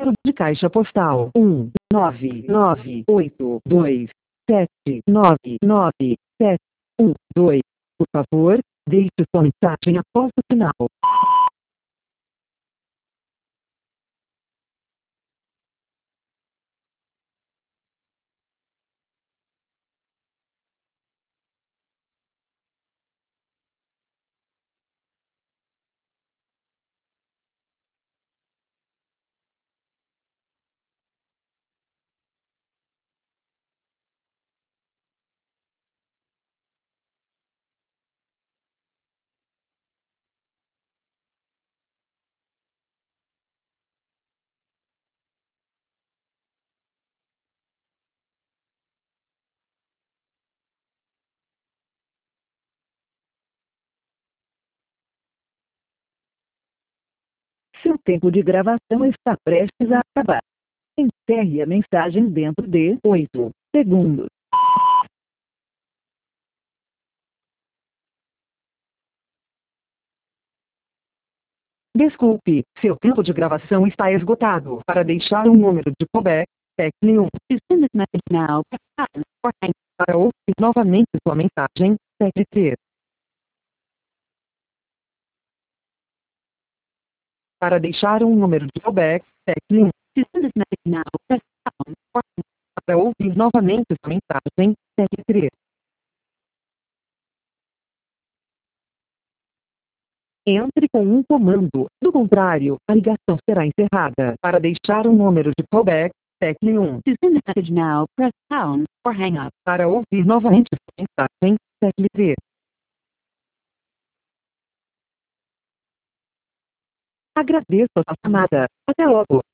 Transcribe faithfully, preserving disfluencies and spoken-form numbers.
número de caixa postal um nove nove oito dois sete nove nove sete um dois. Por favor, deixe sua mensagem após o sinal. Seu tempo de gravação está prestes a acabar. Encerre a mensagem dentro de oito segundos. Desculpe, seu tempo de gravação está esgotado. Para deixar um número de callback, tecle um. To send this message now, press pound or hang. Para ouvir novamente sua mensagem, tecle três. Para deixar um número de callback, tecle um. To send this message now, press pound or hang. Para ouvir novamente sua mensagem, tecle três. Entre com um comando, do contrário, a ligação será encerrada. Para deixar um número de callback, tecle um. To send this message now, press pound or hang up. Para ouvir novamente sua mensagem, tecle três. Agradeço a sua chamada. Até logo.